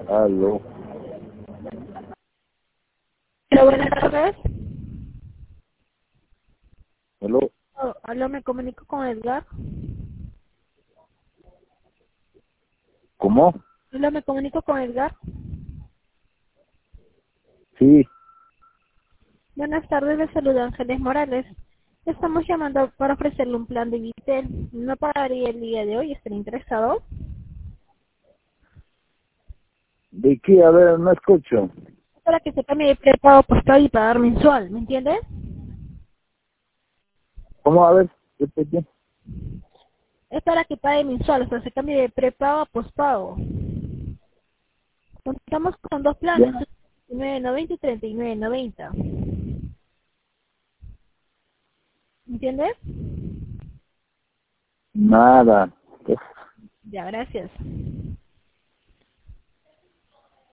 Aló. Hola, buenas tardes. Aló. Aló, me comunico con Edgar. ¿Cómo? Hola, me comunico con Edgar. Sí. Buenas tardes, le saluda Ángeles Morales. Estamos llamando para ofrecerle un plan de Vitel. No pagaría el día de hoy, ¿estaría interesado? ¿De qué? A ver, no escucho. Para que se cambie de prepago postal y pagar mensual, ¿me entiende? ¿Cómo? A ver, repite. Es para que pague mensual, o sea, se cambie de prepago a pospago. Contamos con dos planes, Ya. 39.90 y 39.90. ¿Entiendes? Nada. Ya, gracias.